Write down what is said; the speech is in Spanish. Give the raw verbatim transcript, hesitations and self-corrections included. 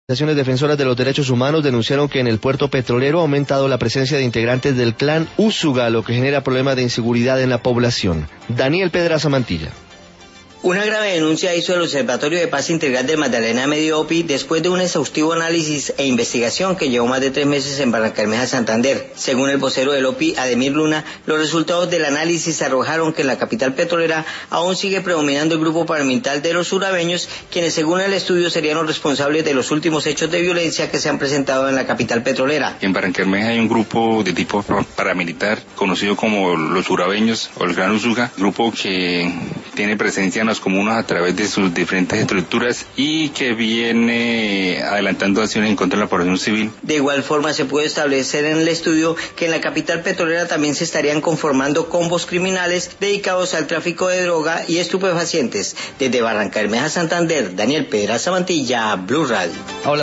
Organizaciones defensoras de los derechos humanos denunciaron que en el puerto petrolero ha aumentado la presencia de integrantes del clan Úsuga, lo que genera problemas de inseguridad en la población. Daniel Pedraza Mantilla. Una grave denuncia hizo el Observatorio de Paz Integral de Magdalena Medio O P I después de un exhaustivo análisis e investigación que llevó más de tres meses en Barrancabermeja, Santander. Según el vocero del O P I, Ademir Luna, los resultados del análisis arrojaron que en la capital petrolera aún sigue predominando el grupo paramilitar de los surabeños, quienes según el estudio serían los responsables de los últimos hechos de violencia que se han presentado en la capital petrolera. En Barrancabermeja hay un grupo de tipo paramilitar conocido como los surabeños o el Gran Úsuga, grupo que tiene presencia en las comunas a través de sus diferentes estructuras y que viene adelantando acciones en contra de la población civil. De igual forma se puede establecer en el estudio que en la capital petrolera también se estarían conformando combos criminales dedicados al tráfico de droga y estupefacientes. Desde Barrancabermeja, Santander, Daniel Pedraza Mantilla, Blue Radio.